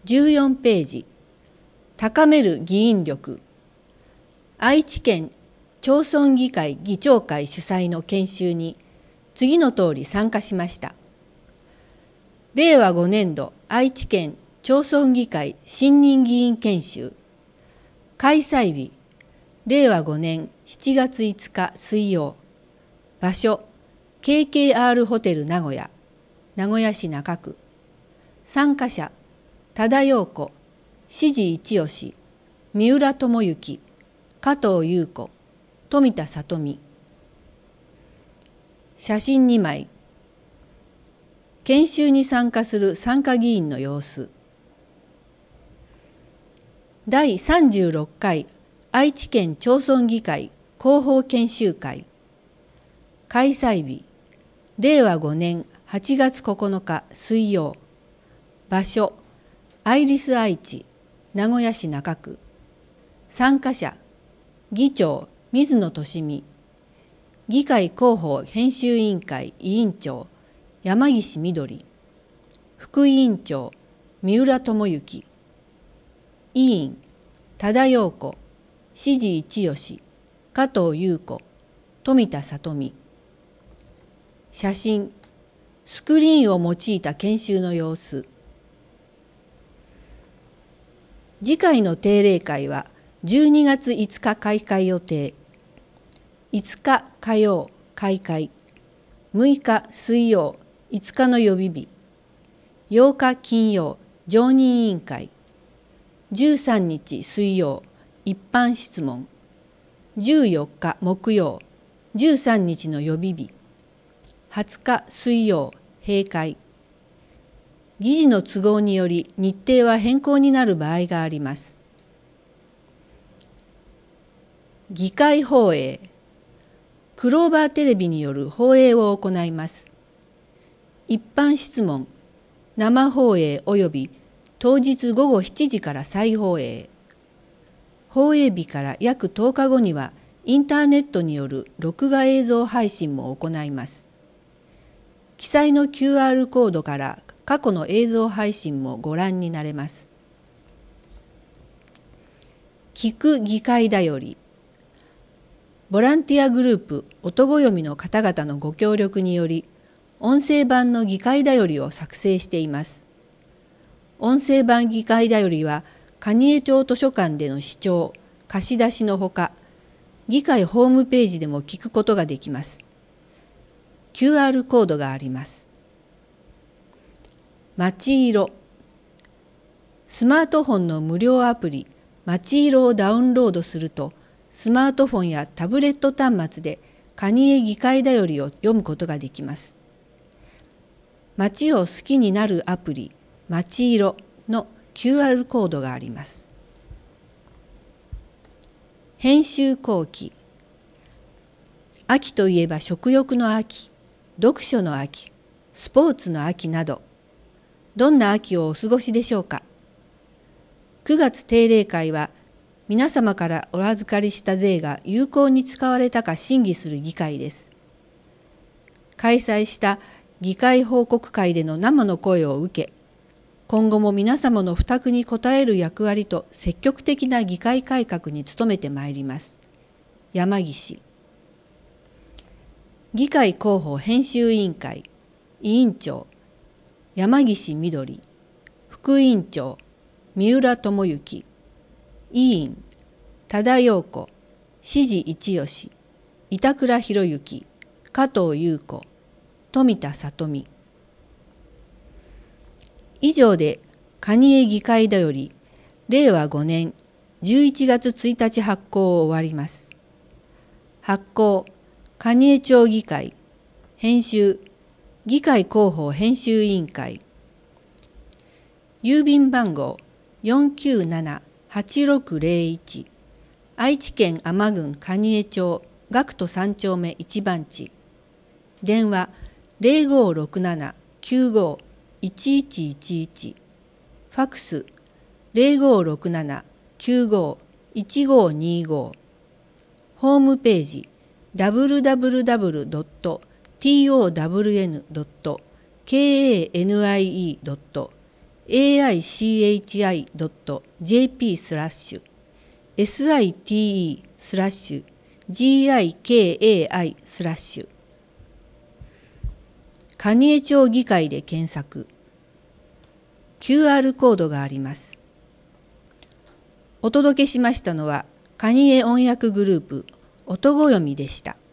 14ページ、高める議員力。愛知県町村議会議長会主催の研修に次の通り参加しました。令和5年度愛知県町村議会新任議員研修。開催日、令和5年7月5日水曜。場所、KKR ホテル名古屋、名古屋市中区。参加者、多田陽子、志地一義、三浦智之、加藤優子、富田里美。写真2枚。研修に参加する参加議員の様子。第36回愛知県町村議会広報研修会。開催日、令和5年8月9日水曜。場所、アイリス愛知、名古屋市中区。参加者、議長、水野俊美。議会広報編集委員会委員長、山岸みどり。副委員長、三浦智之。委員、多田陽子、志地一義、加藤優子、富田里美。写真、スクリーンを用いた研修の様子。次回の定例会は12月5日開会予定。5日火曜開会。6日水曜5日の予備日。8日金曜常任委員会。13日水曜一般質問。14日木曜13日の予備日。20日水曜閉会。議事の都合により日程は変更になる場合があります。議会放映。クローバーテレビによる放映を行います。一般質問、生放映及び当日午後7時から再放映。放映日から約10日後にはインターネットによる録画映像配信も行います。記載の QR コードから過去の映像配信もご覧になれます。聞く議会だより。ボランティアグループ音ごよみの方々のご協力により、音声版の議会だよりを作成しています。音声版議会だよりは、蟹江町図書館での視聴、貸し出しのほか、議会ホームページでも聞くことができます。QR コードがあります。まちいろ。スマートフォンの無料アプリ、まちいろをダウンロードすると、スマートフォンやタブレット端末で蟹江議会だよりを読むことができます。街を好きになるアプリ、まちいろの QR コードがあります。編集後期。秋といえば食欲の秋、読書の秋、スポーツの秋など、どんな秋をお過ごしでしょうか。9月定例会は、皆様からお預かりした税が有効に使われたか審議する議会です。開催した議会報告会での生の声を受け、今後も皆様の負託に応える役割と積極的な議会改革に努めてまいります。山岸。議会広報編集委員会委員長、山岸みどり。副委員長、三浦智之。委員、多田陽子、志地一義、板倉博之、加藤優子、富田里美。以上で蟹江議会だより令和5年11月1日発行を終わります。発行、蟹江町議会。編集、議会広報編集委員会。郵便番号497-8601、愛知県天郡蟹江町学徒3丁目1番地。電話0567-95-1111。ファクス0567-95-1525。ホームページ www.town.kanie. aichi.jp/site/gikai/gikai/蟹江町議会で検索。QR コードがあります。お届けしましたのは蟹江音訳グループ音ごよみでした。